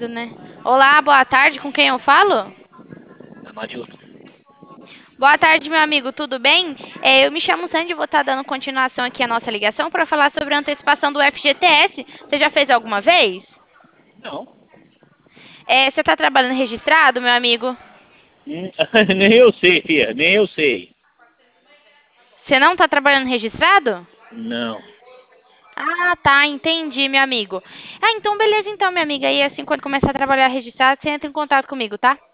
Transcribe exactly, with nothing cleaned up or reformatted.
rápido, né? Olá, boa tarde, com quem eu falo? Amarildo. Boa tarde, meu amigo, tudo bem? É, eu me chamo Sandy, vou estar dando continuação aqui à nossa ligação para falar sobre a antecipação do F G T S. Você já fez alguma vez? Não. É, você está trabalhando registrado, meu amigo? Hum, nem eu sei, filha, nem eu sei. Você não está trabalhando registrado? Não. Ah, tá, entendi, meu amigo. Ah, então beleza então, minha amiga. E assim, quando começar a trabalhar registrado, você entra em contato comigo, tá?